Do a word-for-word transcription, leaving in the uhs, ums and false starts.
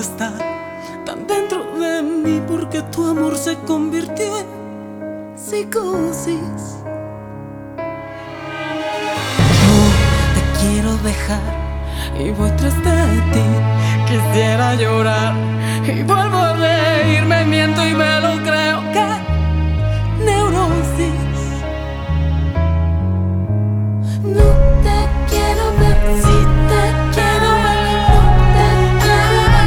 está tan dentro de mí, porque tu amor se convirtió en psicosis. Yo te quiero dejar y voy tras de ti. Quisiera llorar y vuelvo a reírme, miento y me